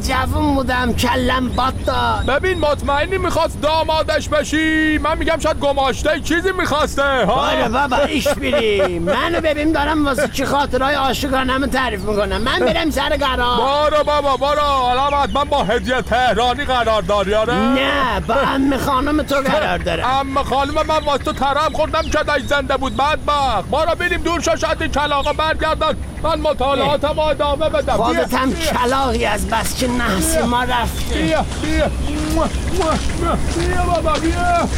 جوون بودم کلم باد داد. ببین مطمئنی میخواست دامادش بشی؟ من میگم شاید گماشته چیزی میخواسته. باره بابا ایش بیری، منو ببین دارم واسه چی خاطرهای عاشقانه‌مو تعریف میکنم. من میرم سر قرار. بارو بابا بارو، حالا حتما با هدیه تهرانی قرار داری؟ آره نه با عمه خانم تو قرار دارم. عمه خانم من واسه تو ترم خوردم که دای زنده بود بدبخت. بارو بریم دور شو شاید این کلاغا برگردن من مطالعاتم ادامه بدم. خودت هم کلاغی از بس که نحس ما رفته. بیا بابا بیا.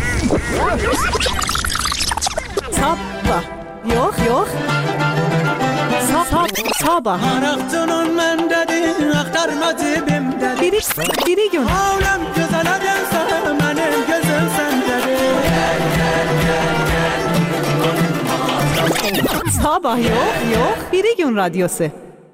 Sabah yok Sabah Araqtının məndədi, axtarmadı bimdədi. Biri gün Aləm gözələdənsə, mənim gözüm səndədi. Sabah yok Biri gün radyosu.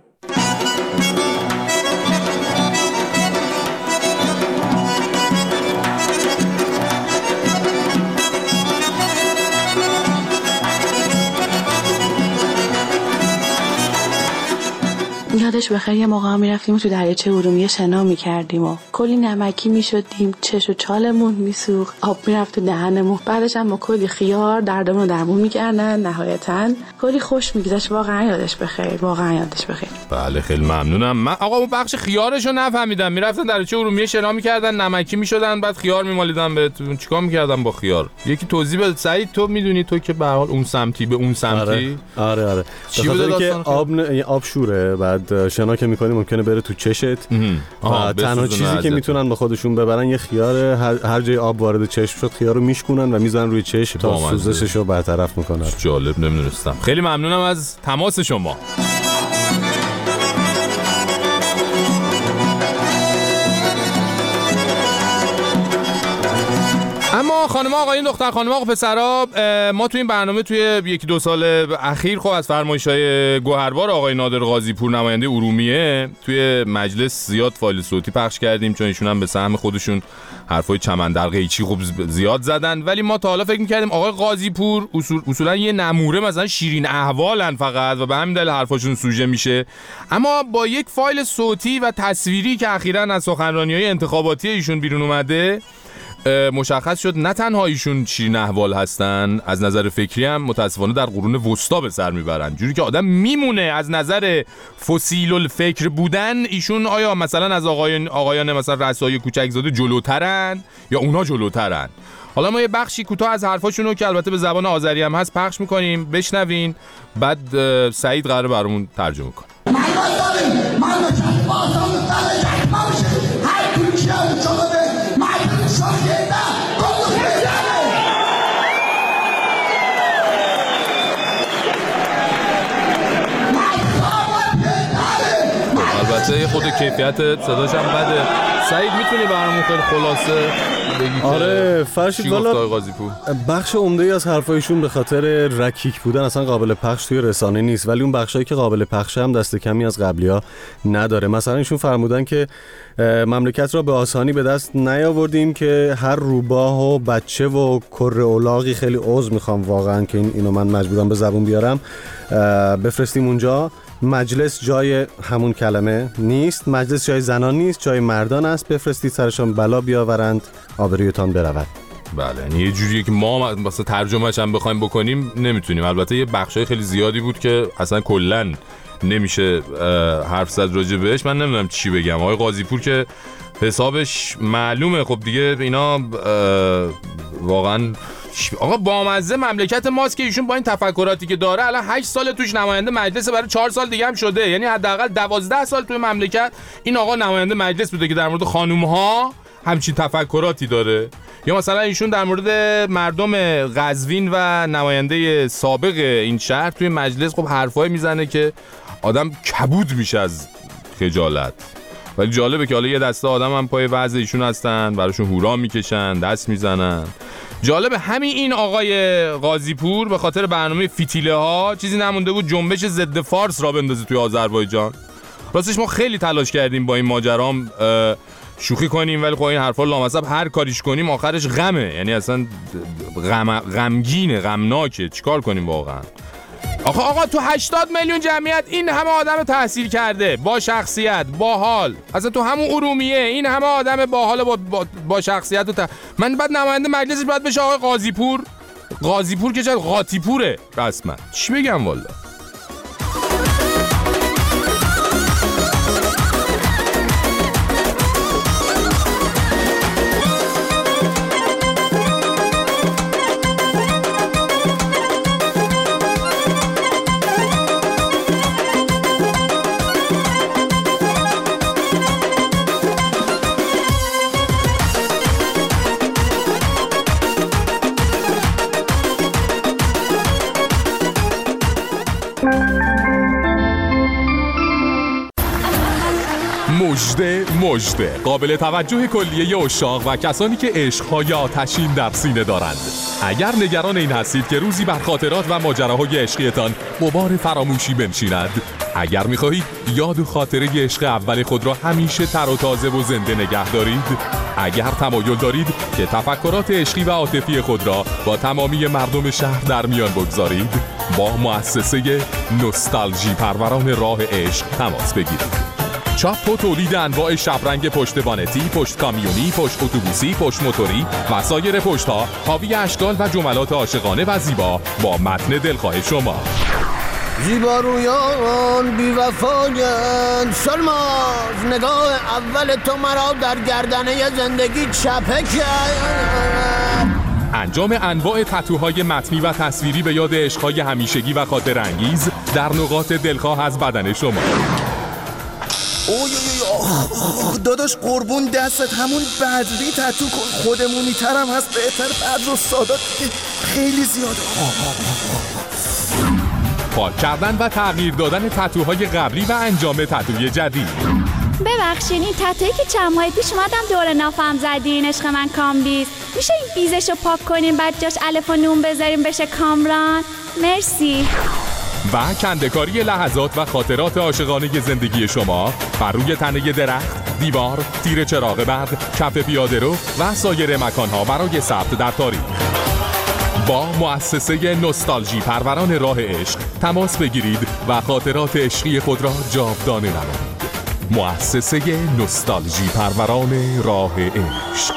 یادش بخیر یه موقع میرفتیم تو دریاچه ارومیه شنا میکردیم و کلی نمکی میشدیم، چش و چالمون میسوخت، آب میرفت تو دهنمون. بعدش هم با کلی خیار دردمون درمون میکردن. نهایتاً کلی خوش میگذشت. واقعا یادش بخیر. بله خیلی ممنونم. من آقا اون بخش خیارشو نفهمیدم. میرفتن دریاچه ارومیه شنا میکردن، نمکی میشدن، بعد خیار میمالیدن بهتون. چیکار میکردن با خیار؟ یکی توضیح بده سعید. تو میدونی تو که به هر حال اون سمتی به اون سمتی. آره چی بوده که آب شوره، بعد شنا که میکنی ممکنه بره تو چشت و تنها چیزی که میتونن با خودشون ببرن یه خیار. هر جای آب وارد چشم شد خیار رو میشکنن و میزنن روی چشم تا سوزشش رو برطرف میکنن. جالب، نمیدونستم. خیلی ممنونم از تماس شما. اما خانم آقایون، دختر خانم آقا پسرا، ما تو این برنامه توی یکی دو سال اخیر خب از فرمایش‌های گوهربار آقای نادر قاضی پور نماینده ارومیه توی مجلس زیاد فایل صوتی پخش کردیم، چون ایشون هم به سهم خودشون حرفای چمن در قیچی خوب زیاد زدن. ولی ما تا حالا فکر می‌کردیم آقای قاضی پور اصولا یه نموره مثلا شیرین احوالن فقط و به همین دلیل حرفاشون سوژه میشه. اما با یک فایل صوتی و تصویری که اخیراً از سخنرانی‌های انتخاباتی ایشون بیرون اومده، مشخص شد نه تنها ایشون شیرین احوال هستن، از نظر فکری هم متاسفانه در قرون وسطا به سر میبرن. جوری که آدم میمونه از نظر فسیل الفکر بودن ایشون آیا مثلا از آقایان مثلا رسای کوچکزاده جلوترن یا اونا جلوترن. حالا ما یه بخشی کوتاه از حرفاشونو که البته به زبان آذری هم هست پخش میکنیم، بشنوین، بعد سعید قراره برامون ترجمه کنه. البته خود کیفیت صداش هم بده. سعید میتونی برامون خیلی خلاصه بگی؟ آره فرشید، والا بخش عمده‌ای از حرفایشون به خاطر رکیک بودن اصلا قابل پخش توی رسانه نیست، ولی اون بخشایی که قابل پخش هم دست کمی از قبلی‌ها نداره. مثلا ایشون فرمودن که مملکت را به آسانی به دست نیاوردیم که هر روباه و بچه و کره اولاغی، خیلی عذر میخوام واقعا که اینو من مجبورم به زبون بیارم، بفرستیم اونجا. مجلس جای همون کلمه نیست، مجلس جای زنان نیست، جای مردان است. بفرستید سرشان بلا بیاورند آبرویتان برود. بله، یعنی یه جوریه که ما مثلا ترجمه‌اش هم بخوایم بکنیم نمیتونیم. البته یه بخشای خیلی زیادی بود که اصلا کلاً نمیشه حرف زد راجع بهش. من نمیدونم چی بگم. آقای قاضی پور که حسابش معلومه، خب دیگه اینا واقعاً آقا بامزه مملکت ماست که ایشون با این تفکراتی که داره الان 8 سال توش نماینده مجلس، برای 4 سال دیگه هم شده، یعنی حداقل 12 سال توی مملکت این آقا نماینده مجلس بوده که در مورد خانوم‌ها همچین تفکراتی داره. یا مثلا ایشون در مورد مردم قزوین و نماینده سابق این شهر توی مجلس خب حرفایی میزنه که آدم کبود میشه از خجالت. ولی جالبه که حالا یه دسته آدم هم پای وضع ایشون هستن، براشون هورا میکشن، دست میزنن. جالبه همین این آقای قاضی پور به خاطر برنامه فتیله ها چیزی نمونده بود جنبش ضد فارس را بندازه توی آذربایجان. راستش ما خیلی تلاش کردیم با این ماجرام شوخی کنیم، ولی خب این حرفا لامصب هر کاریش کنیم آخرش غمه، یعنی اصلا غمگینه، غمناکه. چیکار کنیم واقعا؟ آقا تو 80 میلیون جمعیت این همه آدم تحصیل کرده با شخصیت با حال، اصلا تو همون ارومیه این همه آدم با حال با شخصیت من بعد نماینده مجلسش باید بشه آقای قاضیپور که چه قاطیپوره رسما. چی بگم والا. مژده قابل توجه کلیه عشاق و کسانی که عشق‌های آتشین در سینه دارند. اگر نگران این هستید که روزی بر خاطرات و ماجراهای عشقیتان غبار فراموشی بنشیند، اگر می‌خواهید یاد و خاطره عشق اول خود را همیشه تر و تازه و زنده نگه دارید، اگر تمایل دارید که تفکرات عشقی و عاطفی خود را با تمامی مردم شهر در میان بگذارید، با مؤسسه نوستالژی پروران راه عشق تماس بگیرید. چاپ و تولید انواع شبرنگ پشت وانتی، پشت کامیونی، پشت اتوبوسی، پشت موتوری و سایر پشت‌ها حاوی اشکال و جملات عاشقانه و زیبا با متن دلخواه شما. زیبا رویان بی وفایند سلماز، نگاه اول تو مرا در گردنه زندگی چپه کرد. انجام انواع تتوهای متنی و تصویری به یاد عشق‌های همیشگی و خاطر انگیز در نقاط دلخواه از بدن شما. داداش قربون دستت، همون بدری تتو کن، خودمونی ترم هست، بهتر بدر و سادات خیلی زیاده. پاک کردن و تغییر دادن تتوهای قبلی و انجام تتوی جدید. ببخشین این تتویی که چند ماه پیش اومدم دور نافم زدین، عشق من کامبیز، میشه این بیزشو پاک کنین بعد جاش الف و نون بذاریم بشه کامران؟ مرسی. و کنده‌کاری لحظات و خاطرات عاشقانه زندگی شما بر روی تنه درخت، دیوار، تیر چراغ برق، کف پیاده‌رو و سایر مکان‌ها برای ثبت در تاریخ. با مؤسسه نوستالژی پروران راه عشق تماس بگیرید و خاطرات عشقی خود را جاودانه نمایید. مؤسسه نوستالژی پروران راه عشق.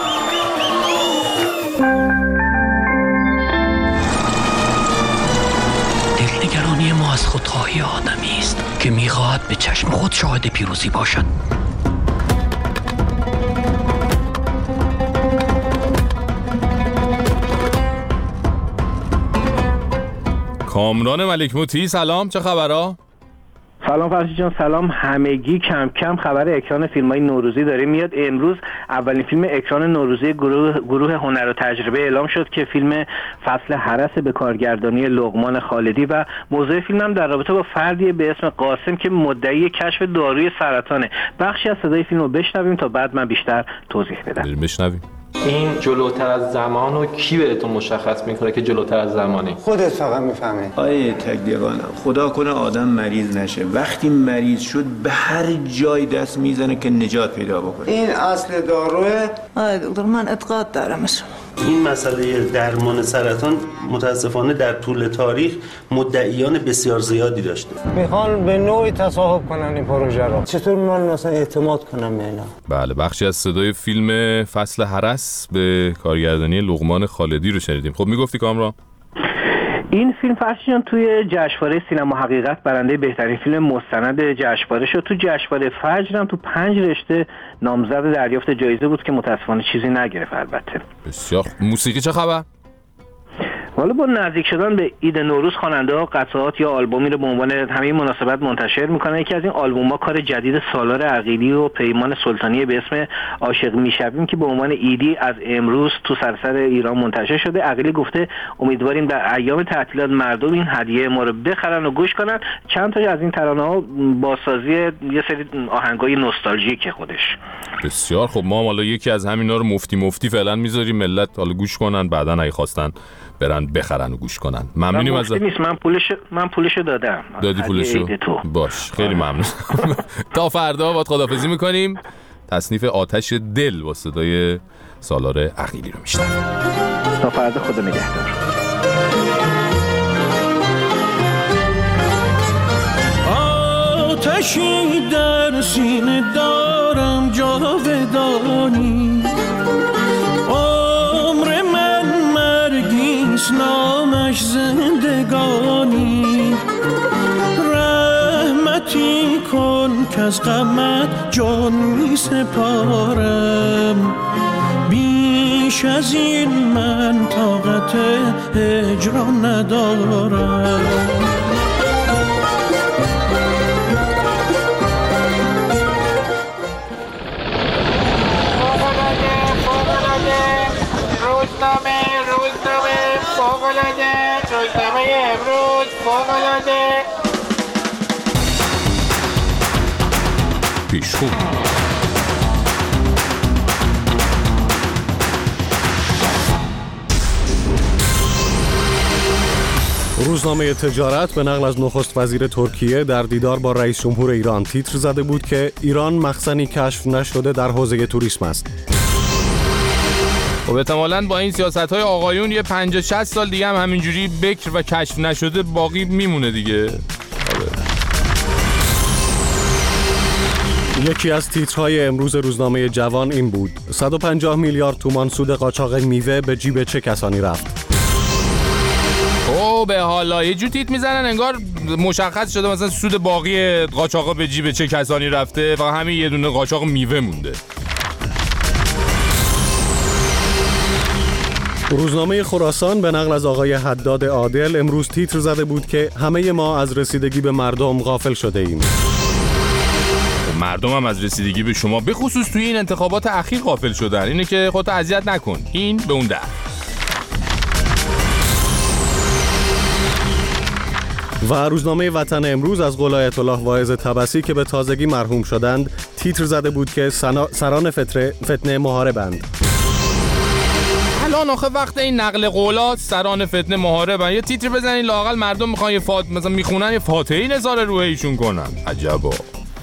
دلنگرانی ما از خودخواهی آدمی است که میخواهد به چشم خود شاهد پیروزی باشد. کامران ملک موتی، سلام، چه خبرها؟ سلام فرشید جان، سلام همگی. کم کم خبر اکران فیلم‌های نوروزی داره میاد. امروز اولین فیلم اکران نوروزی گروه هنر و تجربه اعلام شد که فیلم فصل هرس به کارگردانی لقمان خالدی و موضوع فیلم هم در رابطه با فردی به اسم قاسم که مدعی کشف داروی سرطانه. بخشی از صدای فیلم رو بشنویم تا بعد من بیشتر توضیح بدم. بشنویم. این جلوتر از زمان رو کی بهتون مشخص میکنه که جلوتر از زمانی؟ خودت فقط میفهمی. آیه تکدیوانم، خدا کنه آدم مریض نشه، وقتی مریض شد به هر جای دست میزنه که نجات پیدا بکنه. این اصل داروه. آره دکتر، من اعتقاد دارم. این مسئله درمان سرطان متاسفانه در طول تاریخ مدعیان بسیار زیادی داشته. میخوان به نوعی تصاحب کنن این پروژه رو. چطور من مثلا اعتماد کنم به اینا؟ بله، بخشی از صدای فیلم فصل هرس به کارگردانی لقمان خالدی رو شنیدیم. خب میگفتی کامران؟ این فیلم فرشیان توی جشنواره سینما حقیقت برنده بهترین فیلم مستند جشنواره شد. تو جشنواره فجر هم تو 5 رشته نامزد دریافت جایزه بود که متاسفانه چیزی نگرفت. البته بسیار. موسیقی چه خبر؟ حالا با نزدیک شدن به عید نوروز خواننده‌ها قطعات یا آلبومی رو به عنوان همین مناسبت منتشر میکنن. یکی از این آلبوم‌ها کار جدید سالار عقیلی و پیمان سلطانی به اسم عاشق میشویم که به عنوان ایدی از امروز تو سراسر ایران منتشر شده. عقیلی گفته امیدواریم در ایام تعطیلات مردم این هدیه ما رو بخرن و گوش کنن. چند تا از این ترانه‌ها بازسازی یه سری آهنگای نوستالژیک خودش. بسیار خب، ما حالا یکی از همینا رو مفتی فعلا میذاریم ملت حالا گوش کنن، بعداً اگه خواستن برن بخرن و گوش کنن. ممنونیم ازت. من پولشو دادم. دادی پولشو؟ باش، خیلی ممنون. تا فردا باید خداحافظی میکنیم. تصنیف آتش دل با صدای سالار عقیلی رو میشنویم. تا فردا، خدا نگهدار. آتشی در سینه دارم جاودانی، عمر من مرگیست نامش زندگانی. رحمتی کن که از غمت جان می سپارم، بیش از این من طاقت هجران ندارم. روزنامه فوق‌العاده روزنامه امروز فوق‌العاده. پیشخو روزنامه تجارت به نقل از نخست وزیر ترکیه در دیدار با رئیس جمهور ایران تیتر زده بود که ایران مخزنی کشف نشده در حوزه توریسم است. خب احتمالاً با این سیاست‌های آقایون یه 50-60 سال دیگه هم همینجوری بکر و کشف نشده باقی میمونه دیگه. یکی از تیترهای امروز روزنامه جوان این بود: 150 میلیارد تومان سود قاچاق میوه به جیب چه کسانی رفت؟ به حالا یه جو تیتر میزنن انگار مشخص شده مثلا سود باقی قاچاقا به جیب چه کسانی رفته، فقط همین یه دونه قاچاق میوه مونده. روزنامه خراسان به نقل از آقای حداد عادل امروز تیتر زده بود که همه ما از رسیدگی به مردم غافل شده ایم. مردم هم از رسیدگی به شما به خصوص توی این انتخابات اخیر غافل شدن. اینه که خودت اذیت نکن، این به اون در. و روزنامه وطن امروز از قول آیت الله واعظ طبسی که به تازگی مرحوم شدند تیتر زده بود که سران فتنه محاربند. الان آخه وقت این نقل قولات سران فتنه محاربند، یه تیتر بزنین لااقل مردم میخوان مثلا میخونن یه فاتحه نظاره روی ایشون کنن. عجبا.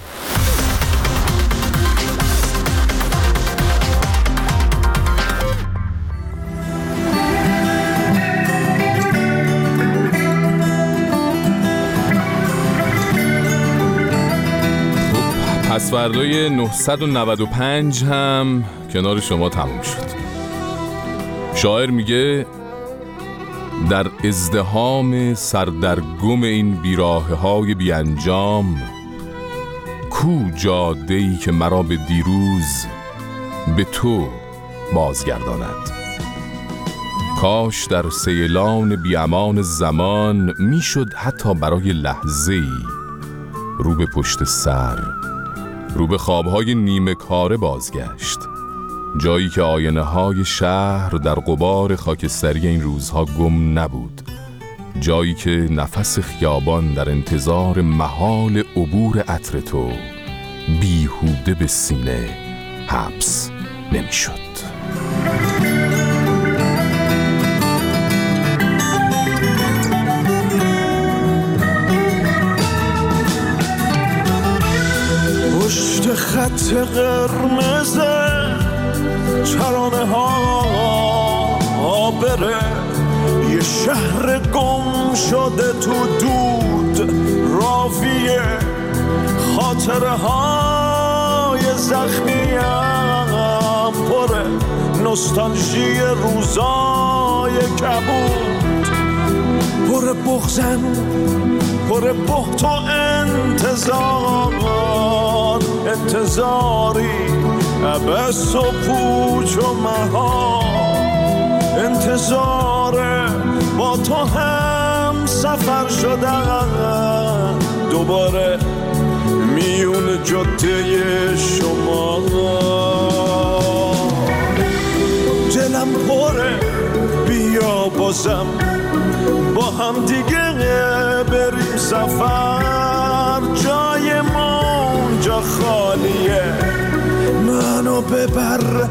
پس فردای 995 هم کنار شما تموم شد. شاعر میگه در ازدحام سردرگم این بیراهه های بی انجام، کو جاده‌ای که مرا به دیروز به تو بازگرداند. کاش در سیلان بیامان زمان میشد حتی برای لحظه‌ای رو به پشت سر، رو به خوابهای نیمه کاره بازگشت، جایی که آینه های شهر در غبار خاکستری این روزها گم نبود، جایی که نفس خیابان در انتظار محال عبور عطر تو بیهوده به سینه حبس نمیشد. پشت خط قرمز ترانه ها بره، یه شهر گم شده تو دود راویه، خاطره های زخمیم پره، نوستالژی روزای کبود، پر بغزن پر بهت و انتظاری عبس و پوچ و مهار، انتظار با تو هم سفر شدن دوباره میون جاده شما. دلم پره بیا بازم با هم دیگه بریم سفر، جای ما اونجا خالیه، منو ببر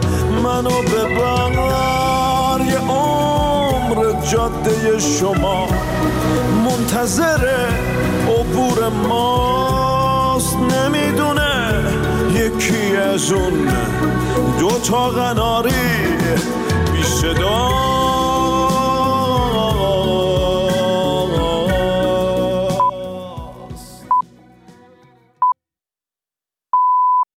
یه عمر جاده شما منتظر عبور ماست، نمیدونه یکی از اون دوتا قناری بی صدا